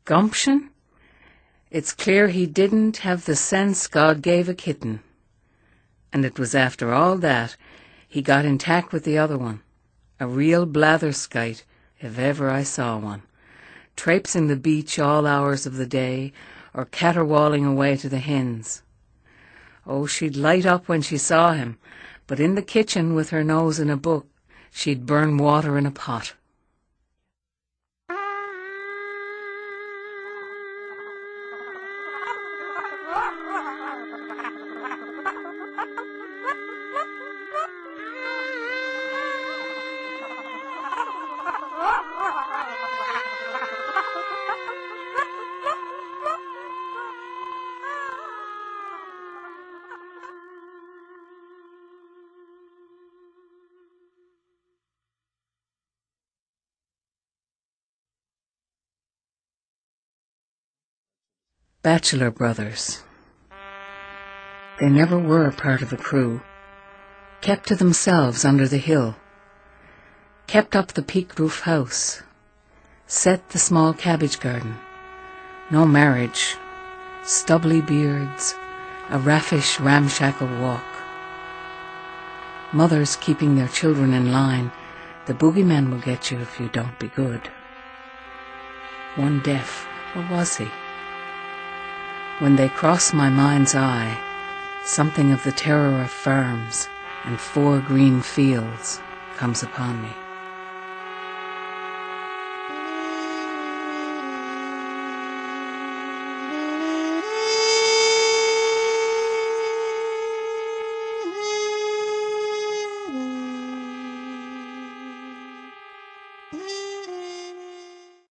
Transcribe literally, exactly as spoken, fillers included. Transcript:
Gumption? It's clear he didn't have the sense God gave a kitten. And it was after all that he got intact with the other one, a real blatherskite, if ever I saw one, traipsing the beach all hours of the day, or caterwauling away to the hens. Oh, she'd light up when she saw him, but in the kitchen with her nose in a book, she'd burn water in a pot. Bachelor brothers. They never were a part of a crew. Kept to themselves under the hill. Kept up the peaked roof house. Set the small cabbage garden. No marriage. Stubbly beards. A raffish, ramshackle walk. Mothers keeping their children in line. The boogeyman will get you if you don't be good. One deaf, or was he? When they cross my mind's eye, something of the terror of farms and four green fields comes upon me.